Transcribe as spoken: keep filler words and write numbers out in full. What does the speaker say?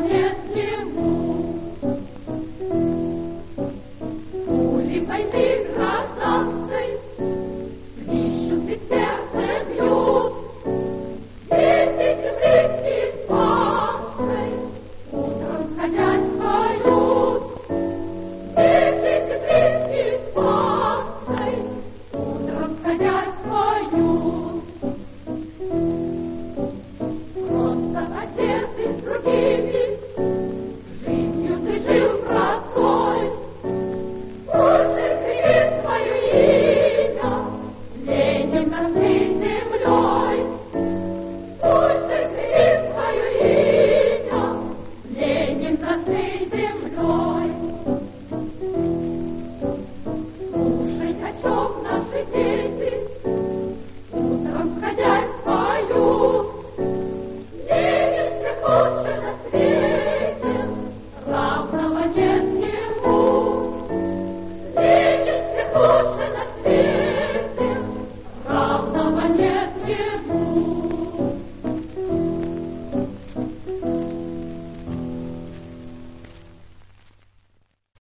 нет ему. Пули войны гражданской плещут и сердце бьют. Дети земли испанской утром ходят поют. Дети земли испанской утром ходят поют. Просто отец и с другими жизнью ты жил простой. Пусть закрепит свое имя Ленин над всей землей. Пусть закрепит свое имя Ленин над всей землей. Слушай, о чем наши дети утром ходят поют. Ленин все лучше на свете.